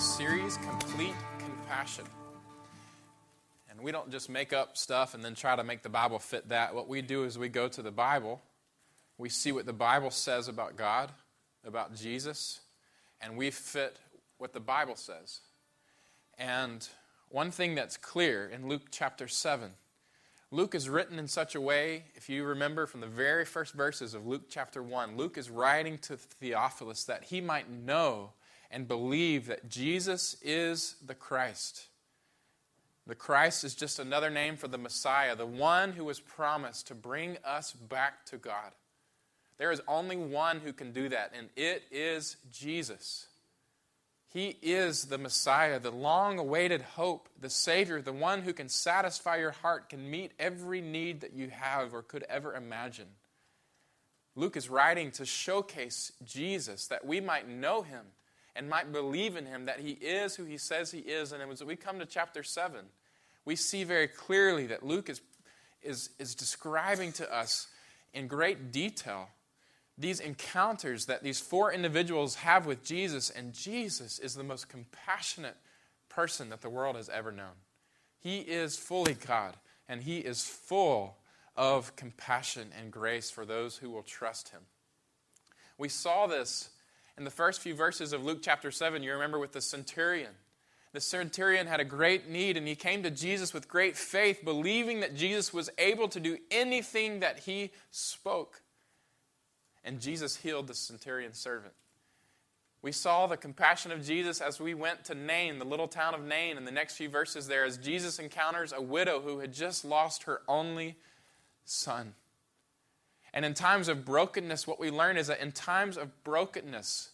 this series, Complete Compassion. And we don't just make up stuff and then try to make the Bible fit that. What we do is we go to the Bible, we see what the Bible says about God, about Jesus, and we fit what the Bible says. And one thing that's clear in Luke chapter 7, Luke is written in such a way, if you remember from the very first verses of Luke chapter 1, Luke is writing to Theophilus that he might know and believe that Jesus is the Christ. The Christ is just another name for the Messiah, the one who was promised to bring us back to God. There is only one who can do that, and it is Jesus. He is the Messiah, the long-awaited hope, the Savior, the one who can satisfy your heart, can meet every need that you have or could ever imagine. Luke is writing to showcase Jesus, that we might know Him and might believe in Him, that He is who He says He is. And as we come to chapter 7, we see very clearly that Luke is describing to us in great detail these encounters that these four individuals have with Jesus, and Jesus is the most compassionate person that the world has ever known. He is fully God, and He is full of compassion and grace for those who will trust Him. We saw this in the first few verses of Luke chapter 7. You remember with the centurion. The centurion had a great need, and he came to Jesus with great faith, believing that Jesus was able to do anything that He spoke. And Jesus healed the centurion's servant. We saw the compassion of Jesus as we went to Nain, the little town of Nain, in the next few verses there, as Jesus encounters a widow who had just lost her only son. And in times of brokenness, what we learn is that in times of brokenness,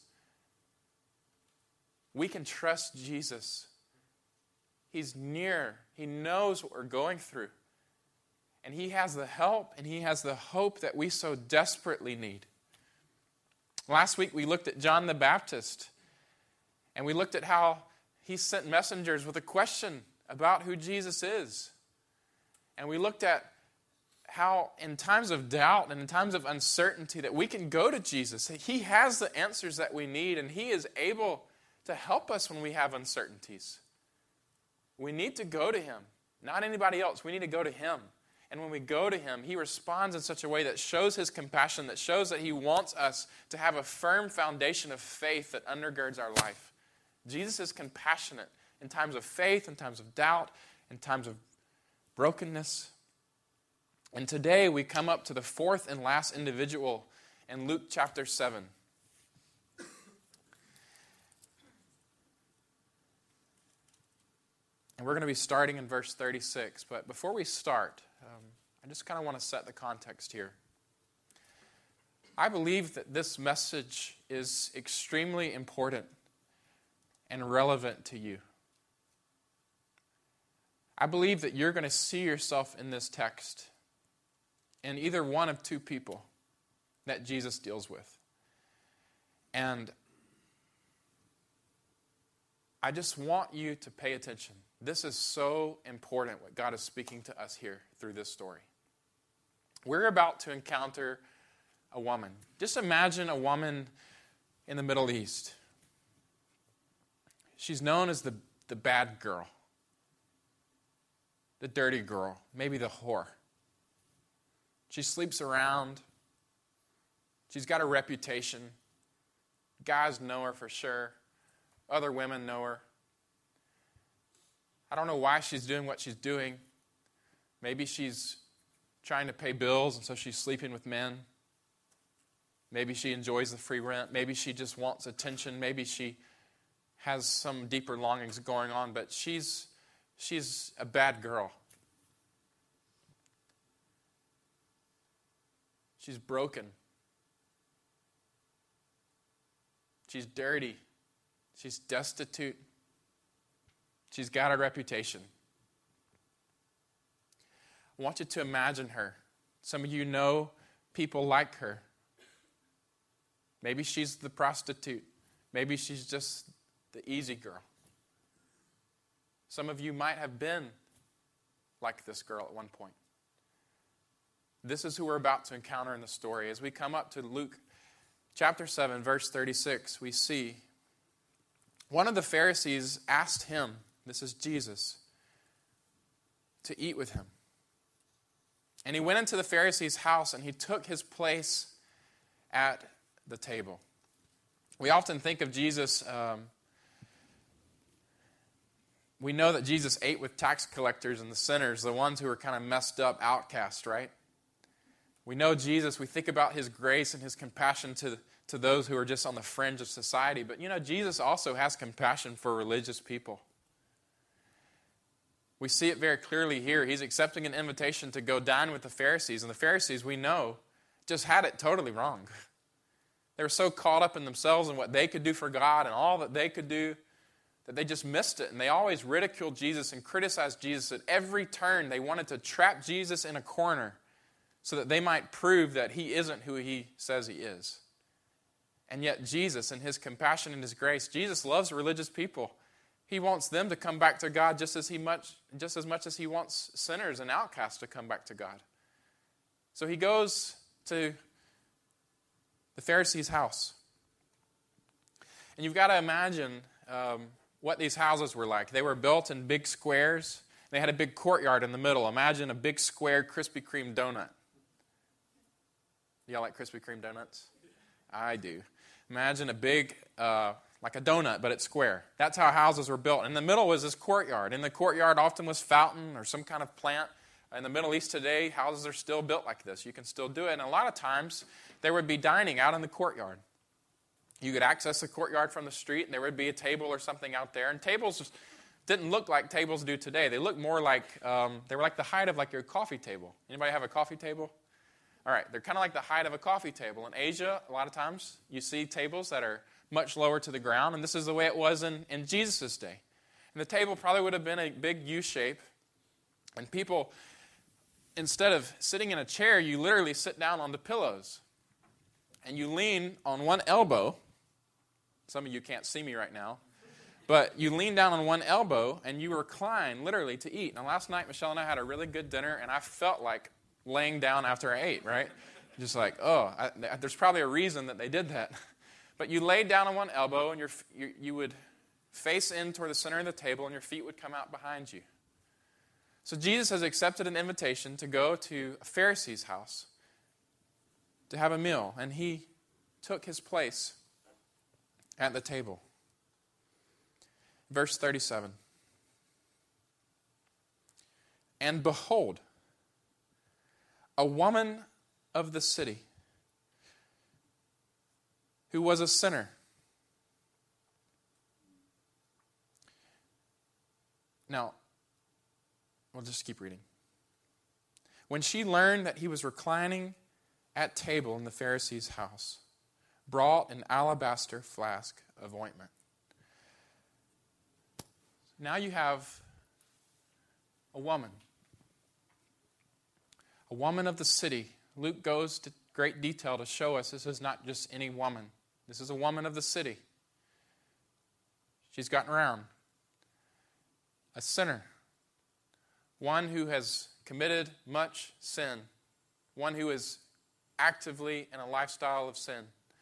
we can trust Jesus. He's near. He knows what we're going through. And He has the help and He has the hope that we so desperately need. Last week we looked at John the Baptist, and we looked at how he sent messengers with a question about who Jesus is. And we looked at how in times of doubt and in times of uncertainty that we can go to Jesus. He has the answers that we need, and He is able to help us when we have uncertainties. We need to go to Him, not anybody else. We need to go to Him. And when we go to Him, He responds in such a way that shows His compassion, that shows that He wants us to have a firm foundation of faith that undergirds our life. Jesus is compassionate in times of faith, in times of doubt, in times of brokenness. And today we come up to the fourth and last individual in Luke chapter 7. And we're going to be starting in verse 36. But before we start, I just kind of want to set the context here. I believe that this message is extremely important and relevant to you. I believe that you're going to see yourself in this text in either one of two people that Jesus deals with. And I just want you to pay attention. This is so important, what God is speaking to us here through this story. We're about to encounter a woman. Just imagine a woman in the Middle East. She's known as the bad girl, the dirty girl, maybe the whore. She sleeps around. She's got a reputation. Guys know her for sure. Other women know her. I don't know why she's doing what she's doing. Maybe she's trying to pay bills, and so she's sleeping with men. Maybe she enjoys the free rent. Maybe she just wants attention. Maybe she has some deeper longings going on, but she's a bad girl. She's broken. She's dirty. She's destitute. She's got a reputation. I want you to imagine her. Some of you know people like her. Maybe she's the prostitute. Maybe she's just the easy girl. Some of you might have been like this girl at one point. This is who we're about to encounter in the story. As we come up to Luke chapter 7, verse 36, we see one of the Pharisees asked him, this is Jesus, to eat with him. And he went into the Pharisee's house and he took his place at the table. We often think of Jesus, we know that Jesus ate with tax collectors and the sinners, the ones who are kind of messed up, outcast, right? We know Jesus, we think about his grace and his compassion to those who are just on the fringe of society. But Jesus also has compassion for religious people. We see it very clearly here. He's accepting an invitation to go dine with the Pharisees. And the Pharisees, we know, just had it totally wrong. They were so caught up in themselves and what they could do for God and all that they could do that they just missed it. And they always ridiculed Jesus and criticized Jesus at every turn. They wanted to trap Jesus in a corner so that they might prove that he isn't who he says he is. And yet Jesus, in his compassion and his grace, Jesus loves religious people. He wants them to come back to God just as much as he wants sinners and outcasts to come back to God. So he goes to the Pharisee's house. And you've got to imagine what these houses were like. They were built in big squares. They had a big courtyard in the middle. Imagine a big square Krispy Kreme donut. Y'all like Krispy Kreme donuts? I do. Imagine a big, like a donut, but it's square. That's how houses were built. In the middle was this courtyard. In the courtyard often was fountain or some kind of plant. In the Middle East today, houses are still built like this. You can still do it. And a lot of times, there would be dining out in the courtyard. You could access the courtyard from the street, and there would be a table or something out there. And tables just didn't look like tables do today. They looked more like, they were like the height of like your coffee table. Anybody have a coffee table? All right, they're kind of like the height of a coffee table. In Asia, a lot of times, you see tables that are much lower to the ground, and this is the way it was in Jesus' day. And the table probably would have been a big U shape, and people, instead of sitting in a chair, you literally sit down on the pillows, and you lean on one elbow. Some of you can't see me right now, but you lean down on one elbow, and you recline, literally, to eat. Now, last night, Michelle and I had a really good dinner, and I felt like laying down after I ate, right? Just like, there's probably a reason that they did that. But you laid down on one elbow, and you would face in toward the center of the table, and your feet would come out behind you. So Jesus has accepted an invitation to go to a Pharisee's house to have a meal, and he took his place at the table. Verse 37. And behold, a woman of the city who was a sinner. Now, we'll just keep reading. When she learned that he was reclining at table in the Pharisee's house, brought an alabaster flask of ointment. Now you have a woman of the city. Luke goes to great detail to show us this is not just any woman. This is a woman of the city. She's gotten around. A sinner. One who has committed much sin. One who is actively in a lifestyle of sin.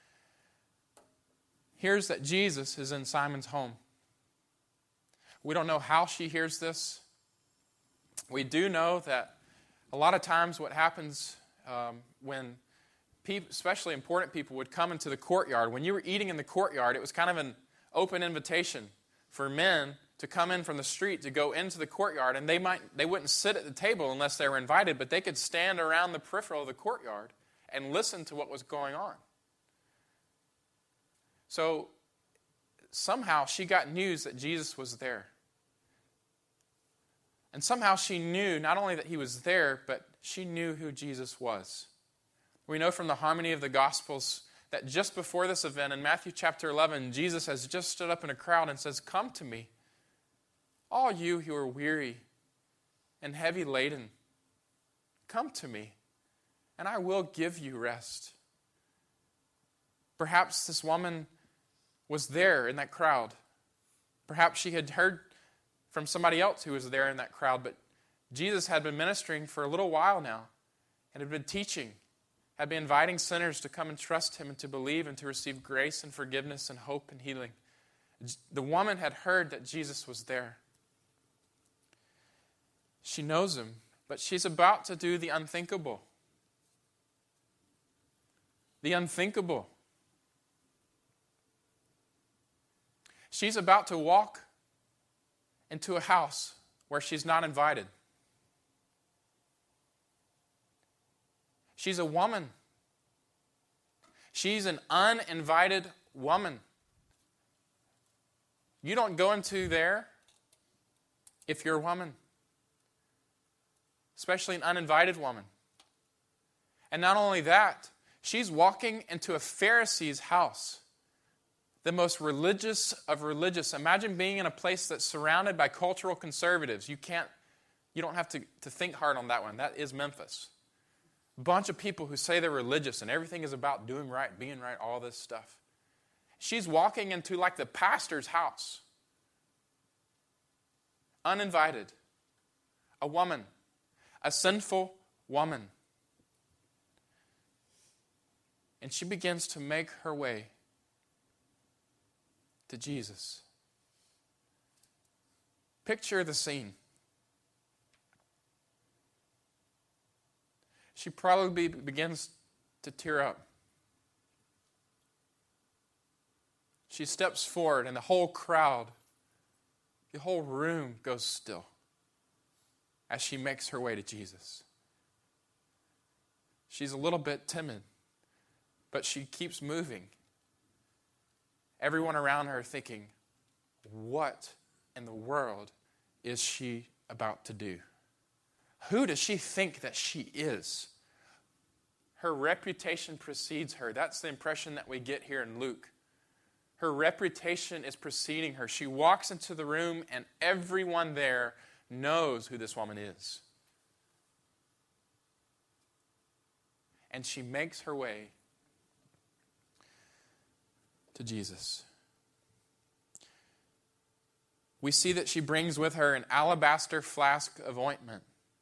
Hears that Jesus is in Simon's home. We don't know how she hears this. We do know that a lot of times what happens when people, especially important people, would come into the courtyard, when you were eating in the courtyard, it was kind of an open invitation for men to come in from the street to go into the courtyard, and they wouldn't sit at the table unless they were invited, but they could stand around the peripheral of the courtyard and listen to what was going on. So somehow she got news that Jesus was there. And somehow she knew not only that he was there, but she knew who Jesus was. We know from the harmony of the Gospels that just before this event, in Matthew chapter 11, Jesus has just stood up in a crowd and says, "Come to me, all you who are weary and heavy laden. Come to me, and I will give you rest." Perhaps this woman was there in that crowd. Perhaps she had heard from somebody else who was there in that crowd, but Jesus had been ministering for a little while now and had been teaching, had been inviting sinners to come and trust him and to believe and to receive grace and forgiveness and hope and healing. The woman had heard that Jesus was there. She knows him, but she's about to do the unthinkable. The unthinkable. She's about to walk into a house where she's not invited. She's a woman. She's an uninvited woman. You don't go into there if you're a woman, especially an uninvited woman. And not only that, she's walking into a Pharisee's house, the most religious of religious. Imagine being in a place that's surrounded by cultural conservatives. You don't have to think hard on that one. That is Memphis. A bunch of people who say they're religious and everything is about doing right, being right, all this stuff. She's walking into like the pastor's house. Uninvited. A woman. A sinful woman. And she begins to make her way to Jesus. Picture the scene. She probably begins to tear up. She steps forward, and the whole crowd, the whole room goes still as she makes her way to Jesus. She's a little bit timid, but she keeps moving. Everyone around her thinking, what in the world is she about to do? Who does she think that she is? Her reputation precedes her. That's the impression that we get here in Luke. Her reputation is preceding her. She walks into the room and everyone there knows who this woman is. And she makes her way to Jesus. We see that she brings with her an alabaster flask of ointment.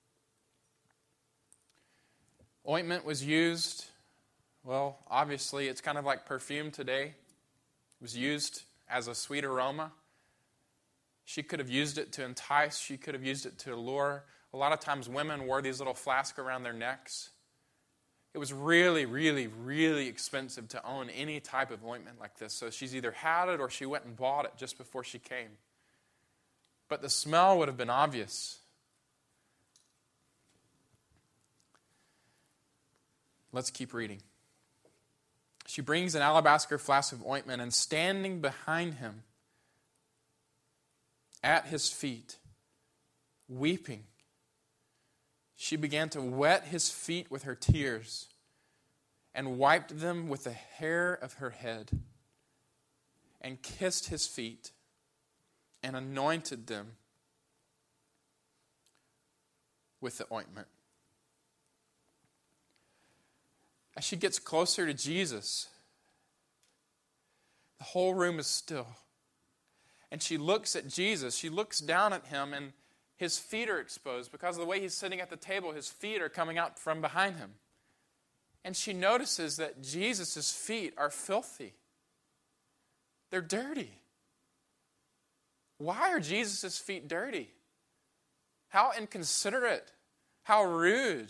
Ointment was used, well, obviously it's kind of like perfume today. It was used as a sweet aroma. She could have used it to entice. She could have used it to allure. A lot of times women wore these little flasks around their necks. It was really, really, really expensive to own any type of ointment like this. So she's either had it or she went and bought it just before she came. But the smell would have been obvious. Let's keep reading. She brings an alabaster flask of ointment, and standing behind him at his feet, weeping, she began to wet his feet with her tears and wiped them with the hair of her head and kissed his feet and anointed them with the ointment. As she gets closer to Jesus, the whole room is still. And she looks at Jesus. She looks down at him, and his feet are exposed. Because of the way he's sitting at the table, his feet are coming out from behind him. And she notices that Jesus' feet are filthy. They're dirty. Why are Jesus' feet dirty? How inconsiderate. How rude.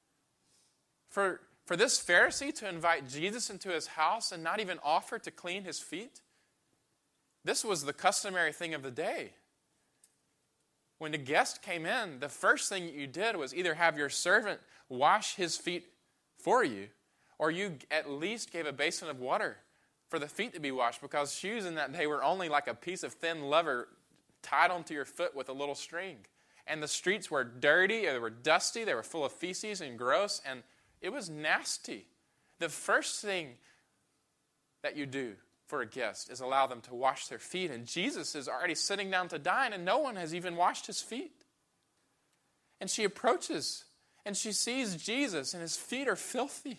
For this Pharisee to invite Jesus into his house and not even offer to clean his feet? This was the customary thing of the day. When the guest came in, the first thing you did was either have your servant wash his feet for you, or you at least gave a basin of water for the feet to be washed, because shoes in that day were only like a piece of thin leather tied onto your foot with a little string. And the streets were dirty, they were dusty, they were full of feces and gross, and it was nasty. The first thing that you do for a guest is allow them to wash their feet. And Jesus is already sitting down to dine, and no one has even washed his feet. And she approaches, and she sees Jesus, and his feet are filthy.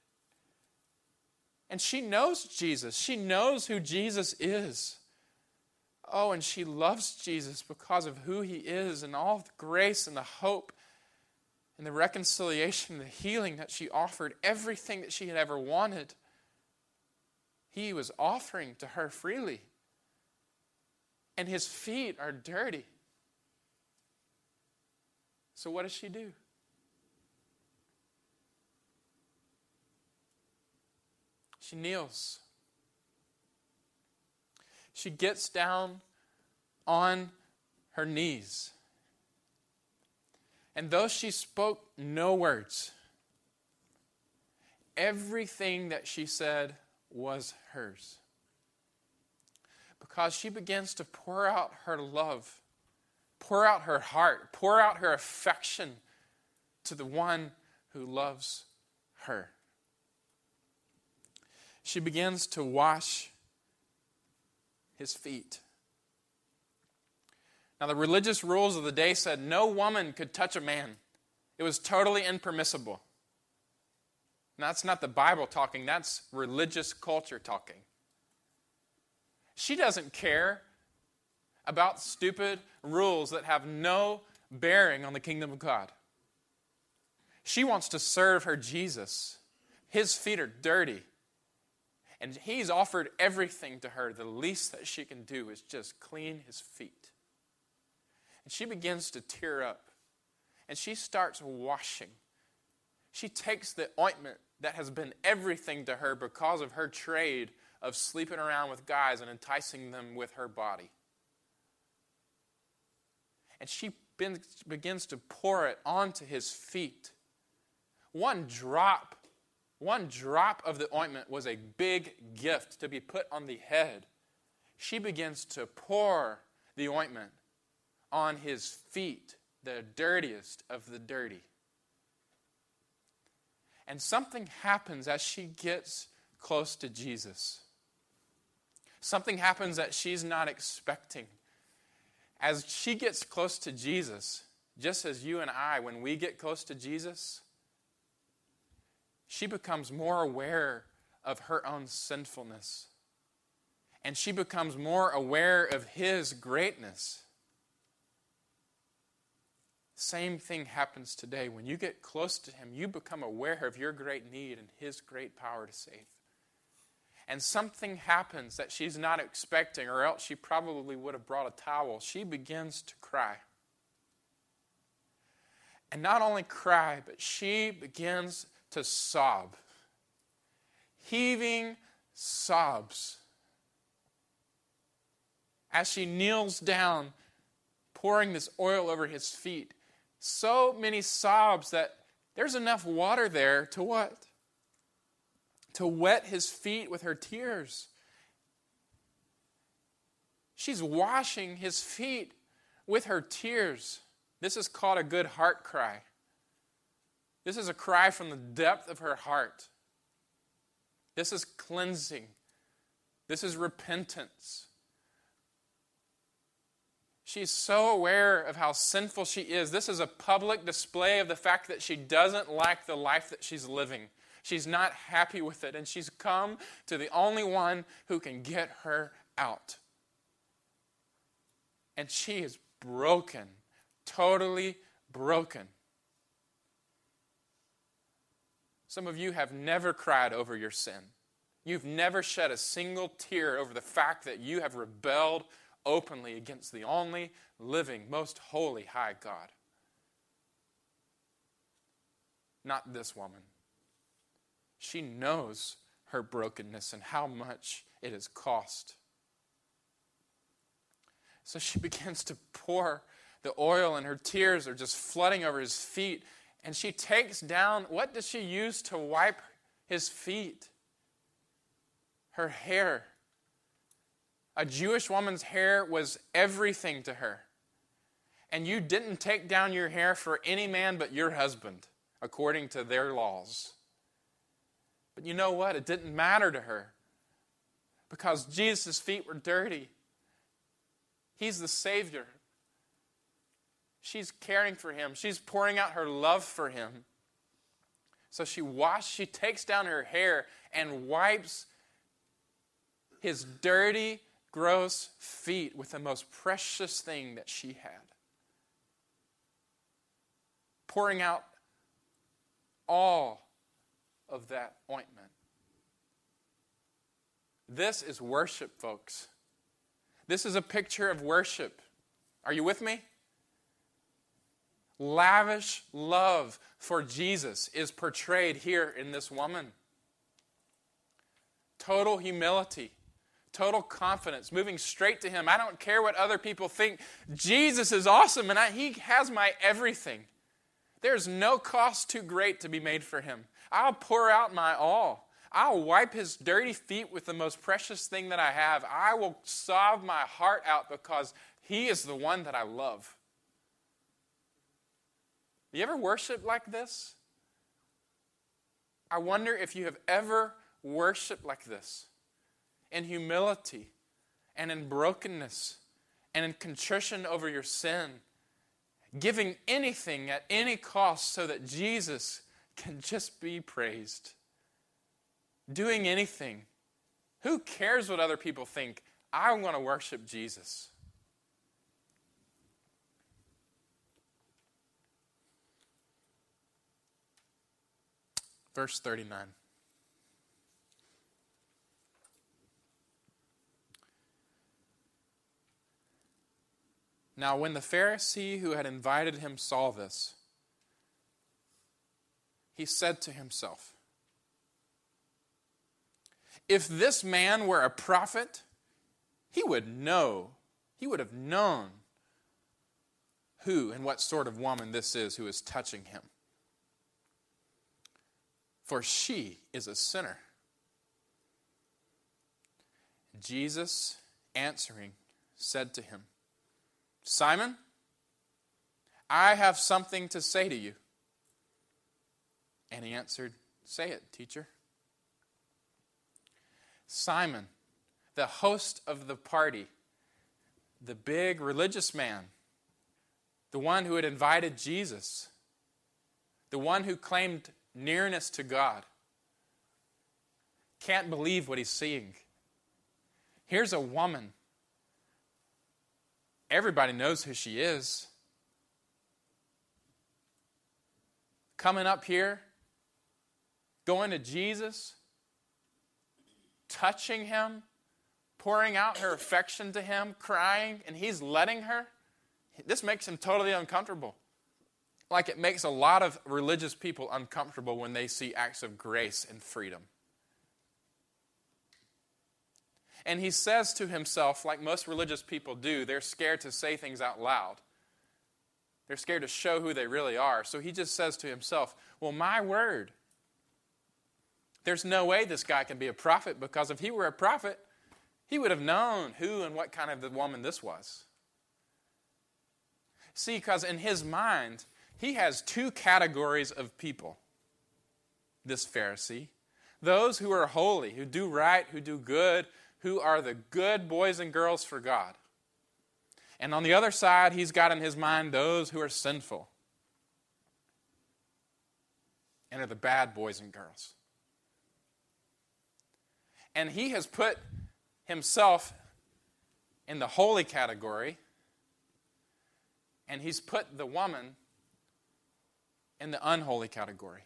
And she knows Jesus. She knows who Jesus is. Oh, and she loves Jesus because of who he is and all the grace and the hope and the reconciliation, the healing that she offered, everything that she had ever wanted, he was offering to her freely. And his feet are dirty. So what does she do? She kneels. She gets down on her knees. And though she spoke no words, everything that she said was hers. Because she begins to pour out her love, pour out her heart, pour out her affection to the one who loves her. She begins to wash his feet. Now, the religious rules of the day said no woman could touch a man. It was totally impermissible. Now, that's not the Bible talking, that's religious culture talking. She doesn't care about stupid rules that have no bearing on the kingdom of God. She wants to serve her Jesus. His feet are dirty. And he's offered everything to her. The least that she can do is just clean his feet. And she begins to tear up. And she starts washing. She takes the ointment that has been everything to her because of her trade of sleeping around with guys and enticing them with her body. And she begins to pour it onto his feet. One drop of the ointment was a big gift to be put on the head. She begins to pour the ointment on his feet, the dirtiest of the dirty. And something happens as she gets close to Jesus. Something happens that she's not expecting. As she gets close to Jesus, just as you and I, when we get close to Jesus, she becomes more aware of her own sinfulness. And she becomes more aware of his greatness. Same thing happens today. When you get close to him, you become aware of your great need and his great power to save. And something happens that she's not expecting, or else she probably would have brought a towel. She begins to cry. And not only cry, but she begins to sob. Heaving sobs. As she kneels down, pouring this oil over his feet. So many sobs that there's enough water there to what? To wet his feet with her tears. She's washing his feet with her tears. This is called a good heart cry. This is a cry from the depth of her heart. This is cleansing. This is repentance. She's so aware of how sinful she is. This is a public display of the fact that she doesn't like the life that she's living. She's not happy with it, and she's come to the only one who can get her out. And she is broken, totally broken. Some of you have never cried over your sin. You've never shed a single tear over the fact that you have rebelled openly against the only living, most holy, high God. Not this woman. She knows her brokenness and how much it has cost. So she begins to pour the oil, and her tears are just flooding over his feet. And she takes down, what does she use to wipe his feet? Her hair. A Jewish woman's hair was everything to her. And you didn't take down your hair for any man but your husband, according to their laws. But you know what? It didn't matter to her. Because Jesus' feet were dirty. He's the Savior. She's caring for him. She's pouring out her love for him. So she takes down her hair and wipes his dirty, gross feet with the most precious thing that she had. Pouring out all of that ointment. This is worship, folks. This is a picture of worship. Are you with me? Lavish love for Jesus is portrayed here in this woman. Total humility, total confidence, moving straight to Him. I don't care what other people think. Jesus is awesome, and He has my everything. There's no cost too great to be made for Him. I'll pour out my all. I'll wipe His dirty feet with the most precious thing that I have. I will sob my heart out because He is the one that I love. You ever worship like this? I wonder if you have ever worshiped like this, in humility and in brokenness and in contrition over your sin, giving anything at any cost so that Jesus can just be praised. Doing anything. Who cares what other people think? I want to worship Jesus. Verse 39. Now when the Pharisee who had invited him saw this, he said to himself, if this man were a prophet, he would have known who and what sort of woman this is who is touching him. For she is a sinner. Jesus, answering, said to him, Simon, I have something to say to you. And he answered, say it, teacher. Simon, the host of the party, the big religious man, the one who had invited Jesus, the one who claimed nearness to God, can't believe what he's seeing. Here's a woman. Everybody knows who she is. Coming up here, going to Jesus, touching him, pouring out her affection to him, crying, and he's letting her. This makes him totally uncomfortable. Like it makes a lot of religious people uncomfortable when they see acts of grace and freedom. And he says to himself, like most religious people do, they're scared to say things out loud. They're scared to show who they really are. So he just says to himself, well, my word, there's no way this guy can be a prophet, because if he were a prophet, he would have known who and what kind of the woman this was. See, because in his mind, he has two categories of people, this Pharisee. Those who are holy, who do right, who do good, who are the good boys and girls for God. And on the other side, he's got in his mind those who are sinful and are the bad boys and girls. And he has put himself in the holy category, and he's put the woman in the unholy category.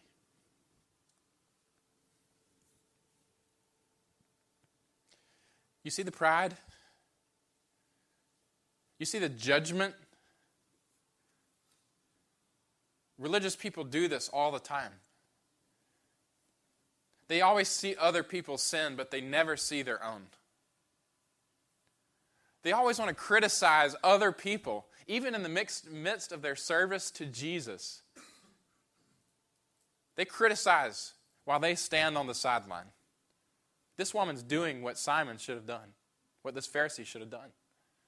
You see the pride? You see the judgment? Religious people do this all the time. They always see other people sin, but they never see their own. They always want to criticize other people, even in the midst of their service to Jesus. They criticize while they stand on the sideline. This woman's doing what Simon should have done, what this Pharisee should have done.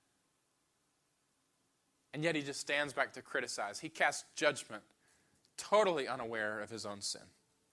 And yet he just stands back to criticize. He casts judgment, totally unaware of his own sin.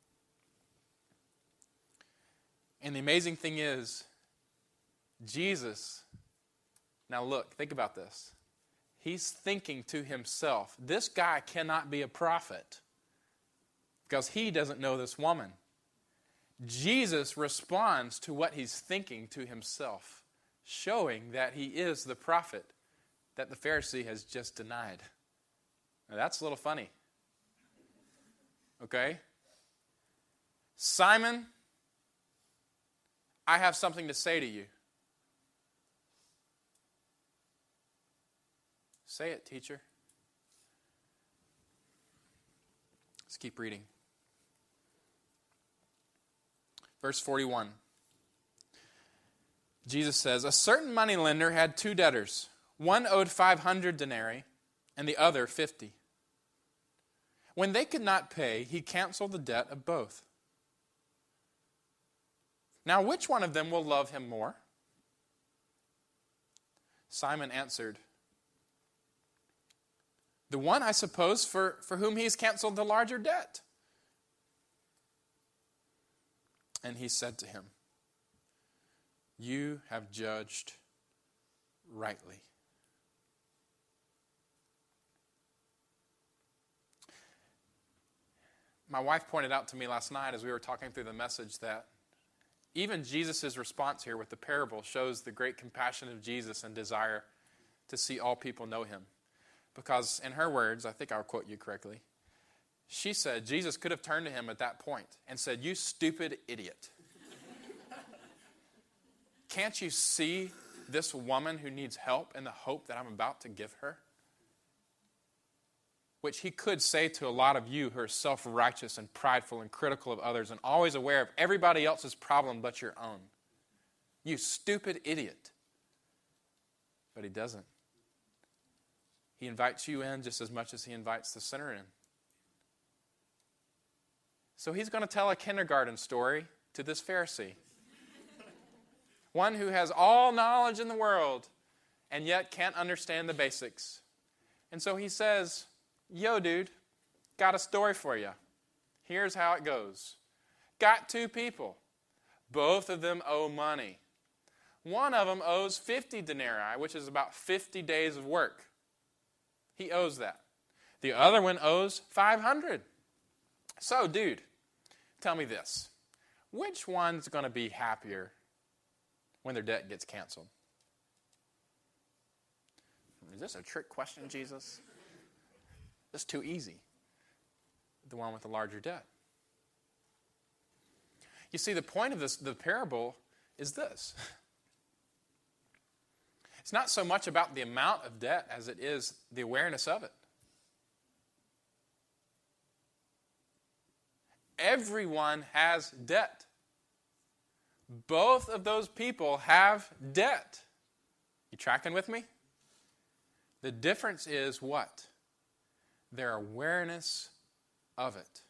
And the amazing thing is, Jesus, now look, think about this. He's thinking to himself, this guy cannot be a prophet because he doesn't know this woman. Jesus responds to what he's thinking to himself, showing that he is the prophet that the Pharisee has just denied. Now that's a little funny. Okay? Simon, I have something to say to you. Say it, teacher. Let's keep reading. Verse 41. Jesus says, "A certain moneylender had 2 debtors. One owed 500 denarii and the other 50. When they could not pay, he canceled the debt of both. Now which one of them will love him more?" Simon answered, "The one, I suppose, for whom he's canceled the larger debt." And he said to him, "You have judged rightly." My wife pointed out to me last night as we were talking through the message that even Jesus' response here with the parable shows the great compassion of Jesus and desire to see all people know him. Because in her words, I think I'll quote you correctly, she said Jesus could have turned to him at that point and said, "You stupid idiot. Can't you see this woman who needs help and the hope that I'm about to give her?" Which he could say to a lot of you who are self-righteous and prideful and critical of others and always aware of everybody else's problem but your own. You stupid idiot. But he doesn't. He invites you in just as much as he invites the sinner in. So he's going to tell a kindergarten story to this Pharisee. One who has all knowledge in the world and yet can't understand the basics. And so he says, "Yo, dude, got a story for you. Here's how it goes. Got 2 people. Both of them owe money. One of them owes 50 denarii, which is about 50 days of work. He owes that. The other one owes 500. So, dude, tell me this. Which one's going to be happier when their debt gets canceled?" Is this a trick question, Jesus? It's too easy. The one with the larger debt. You see, the point of the parable is this. It's not so much about the amount of debt as it is the awareness of it. Everyone has debt. Both of those people have debt. You tracking with me? The difference is what? Their awareness of it.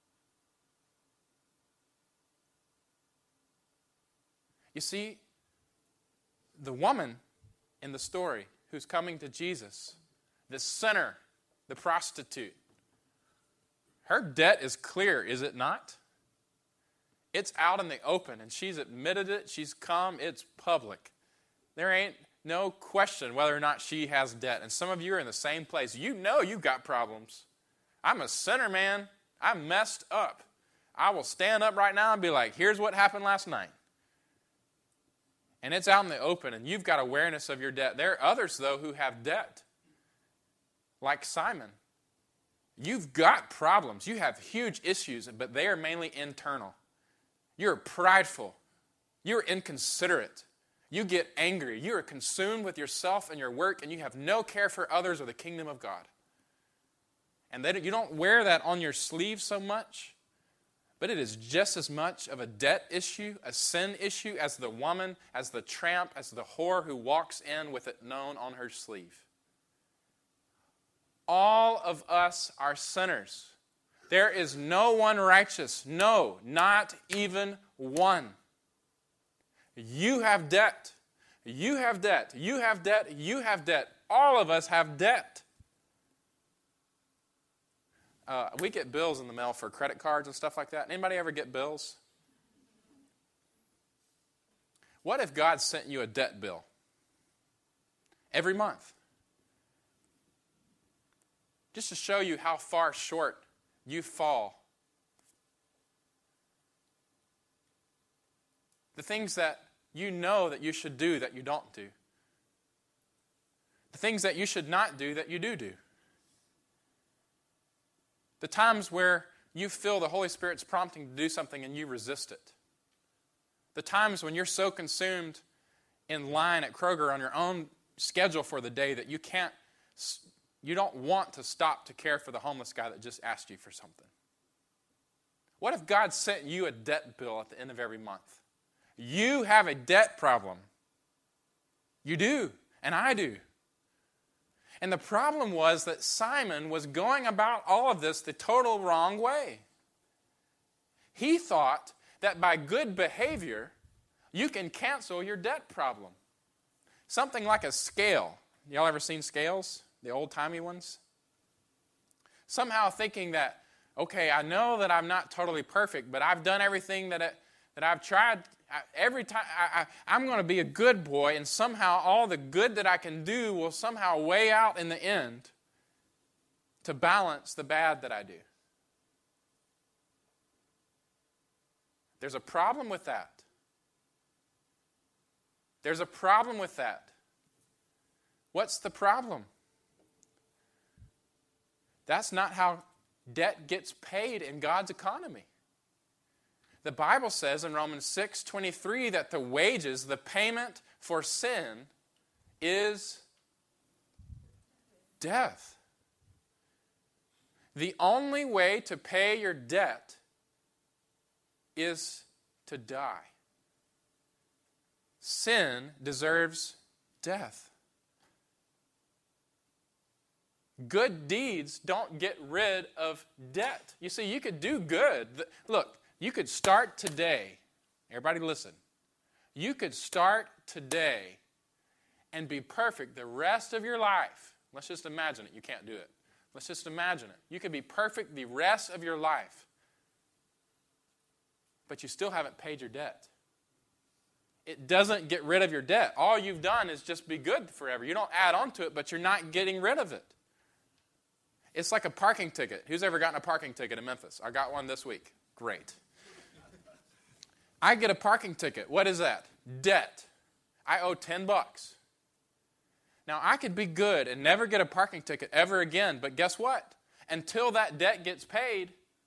You see, the woman in the story who's coming to Jesus, the sinner, the prostitute, her debt is clear, is it not? It's out in the open, and she's admitted it, she's come, it's public. There ain't no question whether or not she has debt. And some of you are in the same place. You know you've got problems. I'm a sinner, man. I messed up. I will stand up right now and be like, here's what happened last night. And it's out in the open, and you've got awareness of your debt. There are others, though, who have debt, like Simon. You've got problems. You have huge issues, but they are mainly internal. You're prideful. You're inconsiderate. You get angry. You are consumed with yourself and your work, and you have no care for others or the kingdom of God. And you don't wear that on your sleeve so much, but it is just as much of a debt issue, a sin issue, as the woman, as the tramp, as the whore who walks in with it known on her sleeve. All of us are sinners. There is no one righteous. No, not even one. You have debt. You have debt. You have debt. You have debt. All of us have debt. We get bills in the mail for credit cards and stuff like that. Anybody ever get bills? What if God sent you a debt bill every month? Just to show you how far short you fall. The things that you know that you should do that you don't do. The things that you should not do that you do. The times where you feel the Holy Spirit's prompting to do something and you resist it. The times when you're so consumed in line at Kroger on your own schedule for the day that you can't you don't want to stop to care for the homeless guy that just asked you for something? What if God sent you a debt bill at the end of every month? You have a debt problem. You do, and I do. And the problem was that Simon was going about all of this the total wrong way. He thought that by good behavior, you can cancel your debt problem. Something like a scale. Y'all ever seen scales? The old-timey ones? Somehow thinking that, okay, I know that I'm not totally perfect, but I've done everything that I've tried. Every time I'm going to be a good boy, and somehow all the good that I can do will somehow weigh out in the end to balance the bad that I do. There's a problem with that. There's a problem with that. What's the problem? That's not how debt gets paid in God's economy. The Bible says in Romans 6:23 that the wages, the payment for sin, is death. The only way to pay your debt is to die. Sin deserves death. Good deeds don't get rid of debt. You see, you could do good. Look, you could start today. Everybody listen. You could start today and be perfect the rest of your life. Let's just imagine it. You can't do it. Let's just imagine it. You could be perfect the rest of your life, but you still haven't paid your debt. It doesn't get rid of your debt. All you've done is just be good forever. You don't add on to it, but you're not getting rid of it. It's like a parking ticket. Who's ever gotten a parking ticket in Memphis? I got one this week. Great. I get a parking ticket. What is that? Debt. I owe $10. Now, I could be good and never get a parking ticket ever again, but guess what? Until that debt gets paid,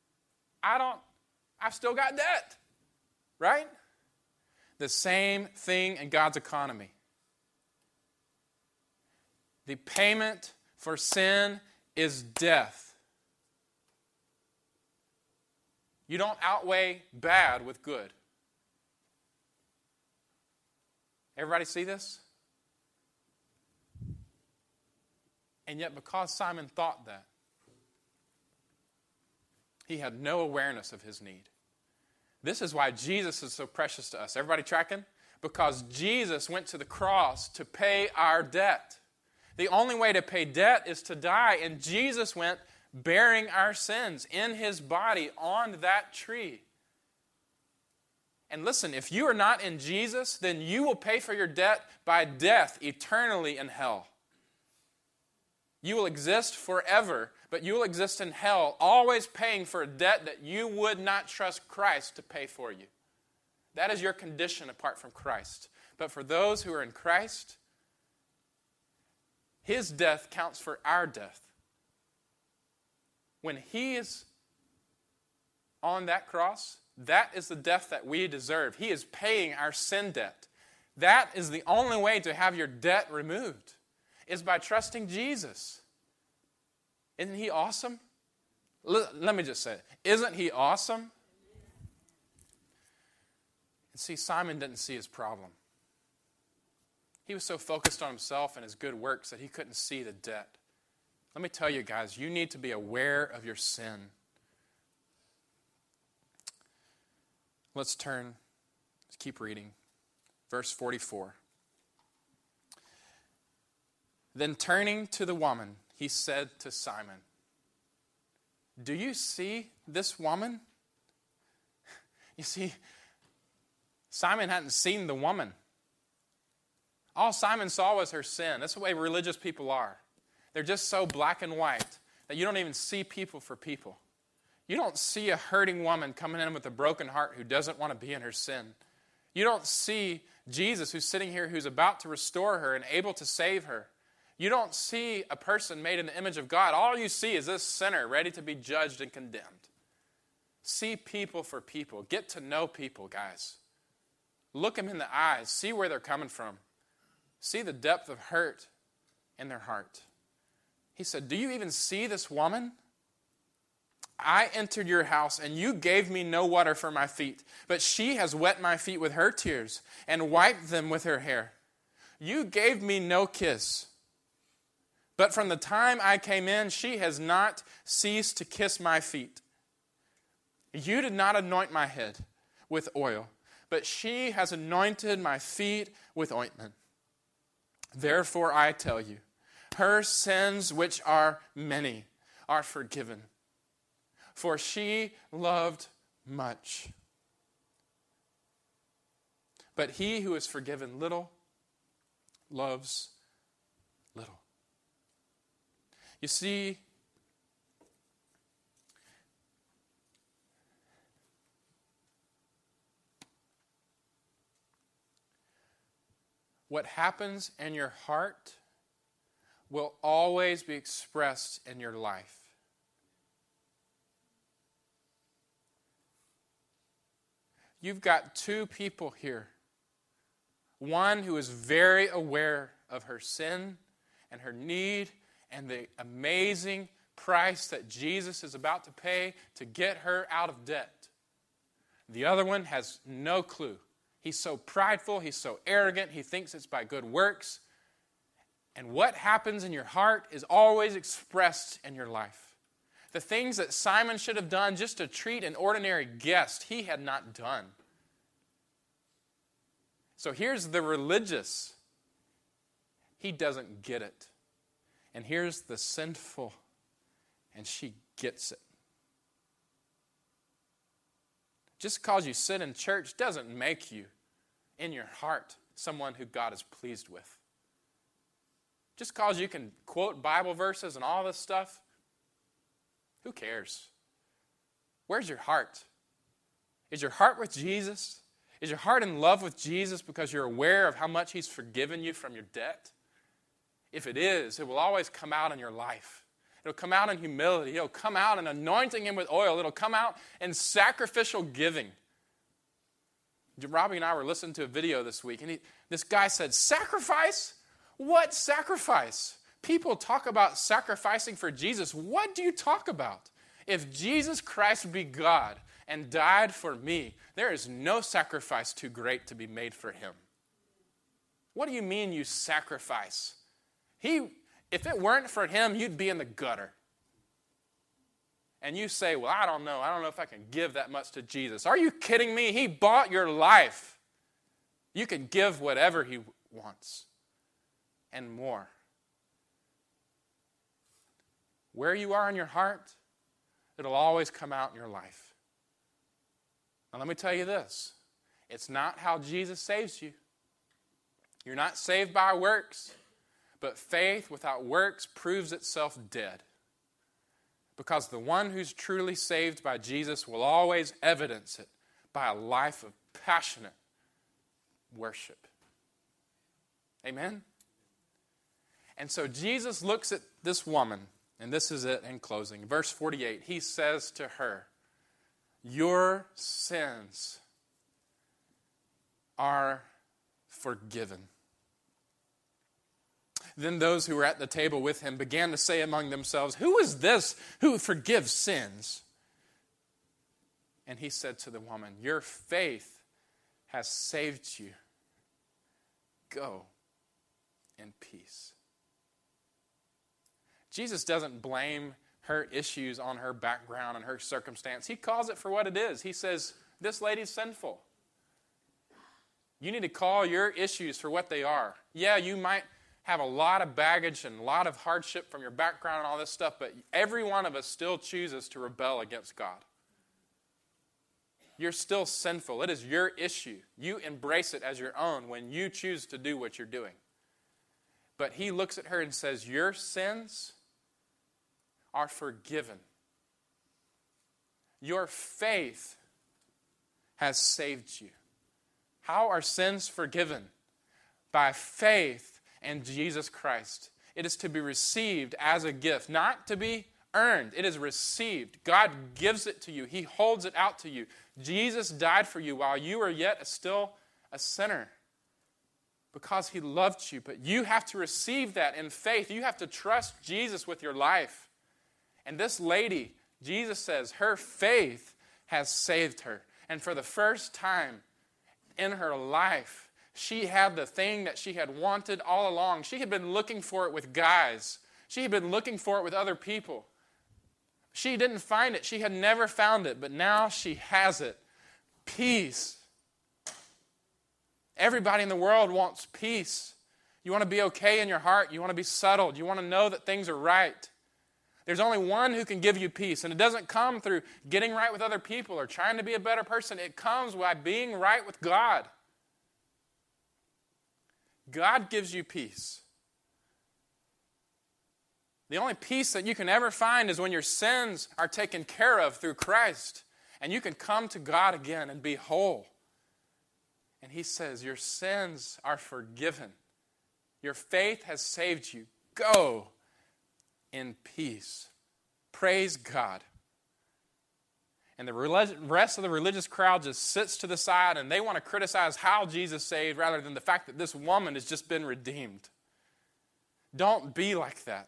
I've still got debt. Right? The same thing in God's economy. The payment for sin is death. You don't outweigh bad with good. Everybody see this? And yet, because Simon thought that, he had no awareness of his need. This is why Jesus is so precious to us. Everybody tracking? Because Jesus went to the cross to pay our debt. The only way to pay debt is to die, and Jesus went bearing our sins in his body on that tree. And listen, if you are not in Jesus, then you will pay for your debt by death eternally in hell. You will exist forever, but you will exist in hell, always paying for a debt that you would not trust Christ to pay for you. That is your condition apart from Christ. But for those who are in Christ, his death counts for our death. When he is on that cross, that is the death that we deserve. He is paying our sin debt. That is the only way to have your debt removed, is by trusting Jesus. Isn't he awesome? Let me just say it. Isn't he awesome? And see, Simon didn't see his problem. He was so focused on himself and his good works that he couldn't see the debt. Let me tell you guys, you need to be aware of your sin. Let's keep reading. Verse 44. Then turning to the woman, he said to Simon, "Do you see this woman?" You see, Simon hadn't seen the woman. All Simon saw was her sin. That's the way religious people are. They're just so black and white that you don't even see people for people. You don't see a hurting woman coming in with a broken heart who doesn't want to be in her sin. You don't see Jesus who's sitting here who's about to restore her and able to save her. You don't see a person made in the image of God. All you see is this sinner ready to be judged and condemned. See people for people. Get to know people, guys. Look them in the eyes. See where they're coming from. See the depth of hurt in their heart. He said, do you even see this woman? I entered your house, and you gave me no water for my feet, but she has wet my feet with her tears and wiped them with her hair. You gave me no kiss, but from the time I came in, she has not ceased to kiss my feet. You did not anoint my head with oil, but she has anointed my feet with ointment. Therefore I tell you, her sins, which are many, are forgiven, for she loved much. But he who is forgiven little loves little. You see, what happens in your heart will always be expressed in your life. You've got two people here. One who is very aware of her sin and her need and the amazing price that Jesus is about to pay to get her out of debt. The other one has no clue. He's so prideful, he's so arrogant, he thinks it's by good works. And what happens in your heart is always expressed in your life. The things that Simon should have done just to treat an ordinary guest, he had not done. So here's the religious. He doesn't get it. And here's the sinful, and she gets it. Just because you sit in church doesn't make you, in your heart, someone who God is pleased with. Just because you can quote Bible verses and all this stuff, who cares? Where's your heart? Is your heart with Jesus? Is your heart in love with Jesus because you're aware of how much He's forgiven you from your debt? If it is, it will always come out in your life. It'll come out in humility. It'll come out in anointing Him with oil. It'll come out in sacrificial giving. Robbie and I were listening to a video this week, and this guy said, sacrifice? What sacrifice? People talk about sacrificing for Jesus. What do you talk about? If Jesus Christ be God and died for me, there is no sacrifice too great to be made for Him. What do you mean you sacrifice? If it weren't for Him, you'd be in the gutter. And you say, well, I don't know if I can give that much to Jesus. Are you kidding me? He bought your life. You can give whatever He wants and more. Where you are in your heart, it'll always come out in your life. Now let me tell you this. It's not how Jesus saves you. You're not saved by works, but faith without works proves itself dead. Because the one who's truly saved by Jesus will always evidence it by a life of passionate worship. Amen? And so Jesus looks at this woman, and this is it in closing. Verse 48, He says to her, your sins are forgiven. Then those who were at the table with Him began to say among themselves, who is this who forgives sins? And He said to the woman, your faith has saved you. Go in peace. Jesus doesn't blame her issues on her background and her circumstance. He calls it for what it is. He says, this lady's sinful. You need to call your issues for what they are. Yeah, you might have a lot of baggage and a lot of hardship from your background and all this stuff, but every one of us still chooses to rebel against God. You're still sinful. It is your issue. You embrace it as your own when you choose to do what you're doing. But He looks at her and says, your sins are forgiven. Your faith has saved you. How are sins forgiven? By faith in Jesus Christ. It is to be received as a gift, not to be earned. It is received. God gives it to you. He holds it out to you. Jesus died for you while you were yet still a sinner. because he loved you. But you have to receive that in faith. You have to trust Jesus with your life. And this lady, Jesus says, her faith has saved her. And for the first time in her life, she had the thing that she had wanted all along. She had been looking for it with guys. She had been looking for it with other people. She didn't find it. She had never found it, but now she has it. Peace. Everybody in the world wants peace. You want to be okay in your heart. You want to be settled. You want to know that things are right. There's only one who can give you peace, and it doesn't come through getting right with other people or trying to be a better person. It comes by being right with God. God gives you peace. The only peace that you can ever find is when your sins are taken care of through Christ, and you can come to God again and be whole. And he says, your sins are forgiven. Your faith has saved you. Go in peace. Praise God. And the rest of the religious crowd just sits to the side, and they want to criticize how Jesus saved rather than the fact that this woman has just been redeemed. Don't be like that.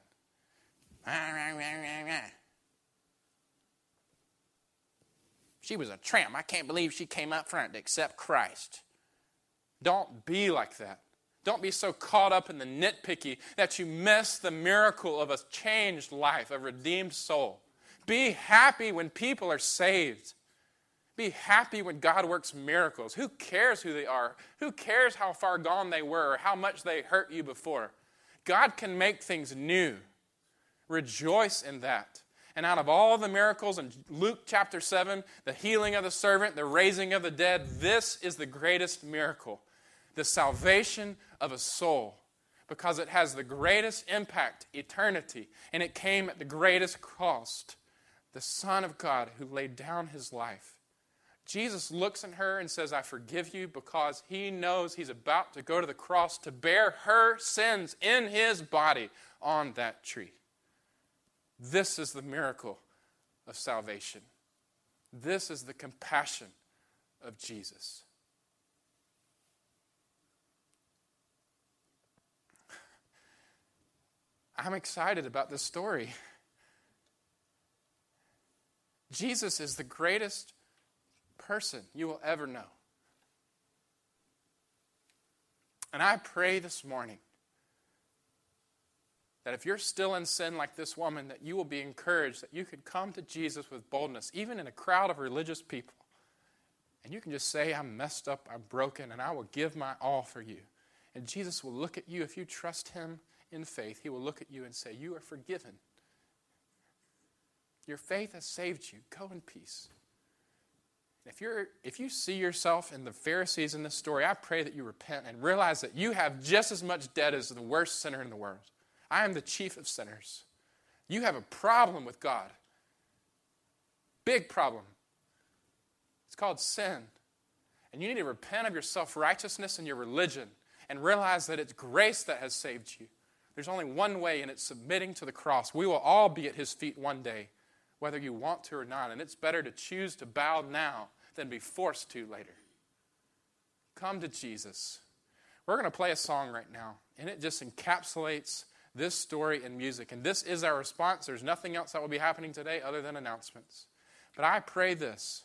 She was a tramp. I can't believe she came up front to accept Christ. Don't be like that. Don't be so caught up in the nitpicky that you miss the miracle of a changed life, a redeemed soul. Be happy when people are saved. Be happy when God works miracles. Who cares who they are? Who cares how far gone they were or how much they hurt you before? God can make things new. Rejoice in that. And out of all the miracles in Luke chapter 7, the healing of the servant, the raising of the dead, this is the greatest miracle. The salvation of a soul. Because it has the greatest impact, eternity. And it came at the greatest cost. The Son of God who laid down his life. Jesus looks at her and says, I forgive you, because he knows he's about to go to the cross to bear her sins in his body on that tree. This is the miracle of salvation. This is the compassion of Jesus. I'm excited about this story. Jesus is the greatest person you will ever know. And I pray this morning that if you're still in sin like this woman, that you will be encouraged, that you could come to Jesus with boldness, even in a crowd of religious people. And you can just say, I'm messed up, I'm broken, and I will give my all for you. And Jesus will look at you, if you trust him in faith, he will look at you and say, you are forgiven. Your faith has saved you. Go in peace. If you see yourself in the Pharisees in this story, I pray that you repent and realize that you have just as much debt as the worst sinner in the world. I am the chief of sinners. You have a problem with God. Big problem. It's called sin. And you need to repent of your self-righteousness and your religion and realize that it's grace that has saved you. There's only one way, and it's submitting to the cross. We will all be at his feet one day, whether you want to or not. And it's better to choose to bow now than be forced to later. Come to Jesus. We're going to play a song right now, and it just encapsulates this story in music. And this is our response. There's nothing else that will be happening today other than announcements. But I pray this,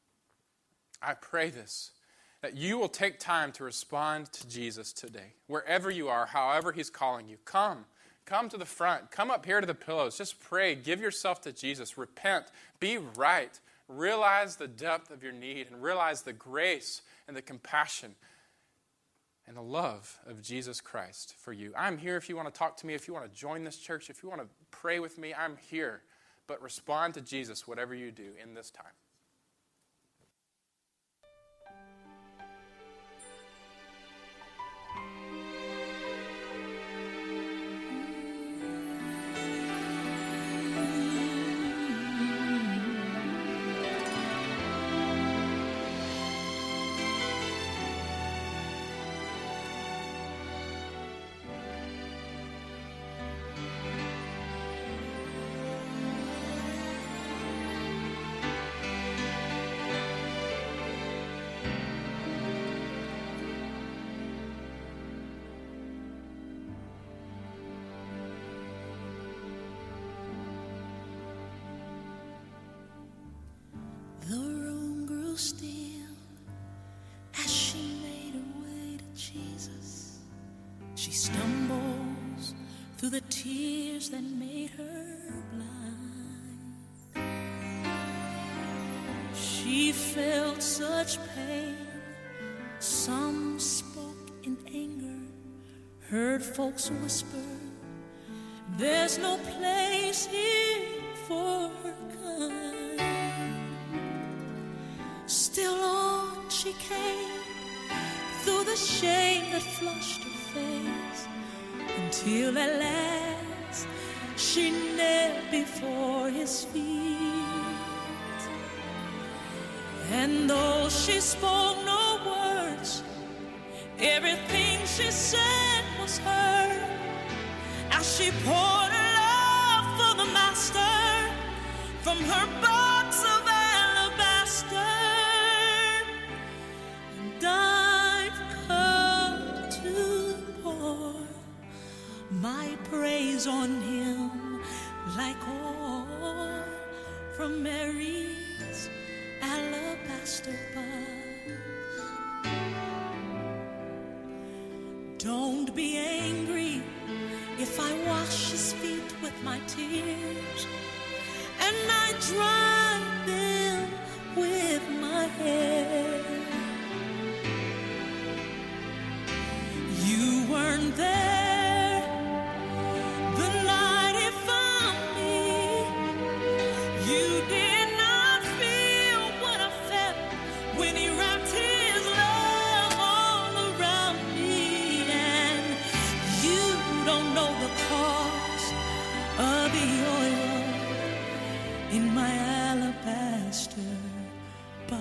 that you will take time to respond to Jesus today. Wherever you are, however he's calling you, come to the front. Come up here to the pillows. Just pray. Give yourself to Jesus. Repent. Be right. Realize the depth of your need and realize the grace and the compassion and the love of Jesus Christ for you. I'm here if you want to talk to me, if you want to join this church, if you want to pray with me, I'm here. But respond to Jesus, whatever you do in this time. The room grew still as she made her way to Jesus. She stumbles through the tears that made her blind. She felt such pain. Some spoke in anger, heard folks whisper, there's no place here for her kind. Still on she came, through the shame that flushed her face, until at last she knelt before his feet. And though she spoke no words, everything she said was heard, as she poured her love for the Master from her box of alabaster. And I've come to pour my praise on him like oil from Mary's alabaster box. Don't be angry if I wash his feet with my tears, and I dry them with my hair. You weren't there the night he found me. You did not feel what I felt when he wrapped his love all around me. And you don't know the cost of the oil in my alabaster box.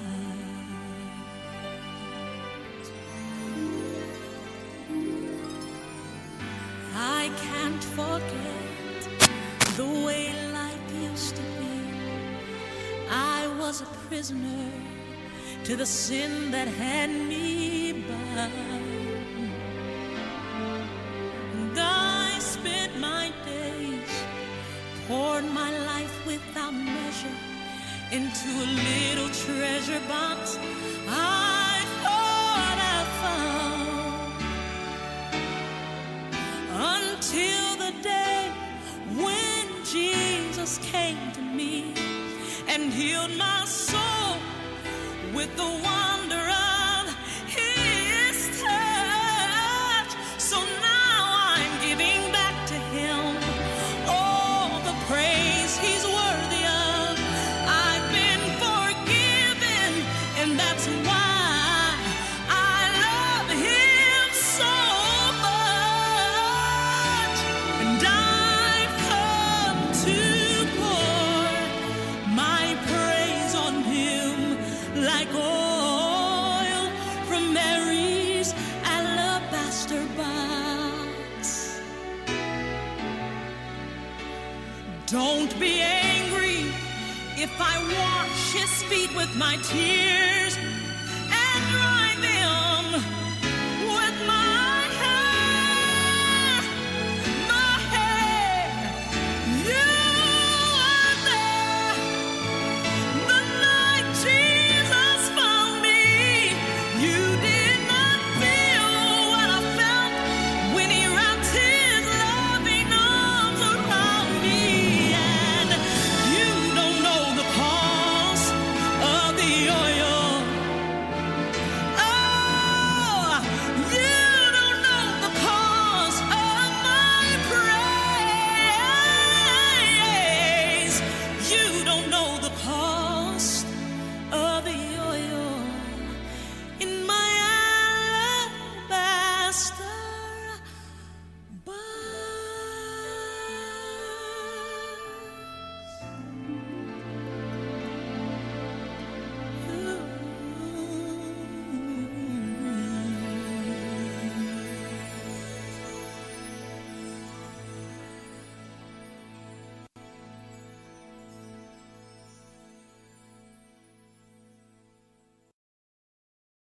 I can't forget the way life used to be. I was a prisoner to the sin that had me bound. And I spent my days, poured my life without measure into a little treasure box I thought I found, until the day when Jesus came to me and healed my soul with the wonder of his touch. So now I'm giving back to him all the praise he's worthy of. I've been forgiven, and that's why I love him so much. And I've come to pour my praise on him like oil from Mary's alabaster box. Don't be angry if I wash his feet with my tears,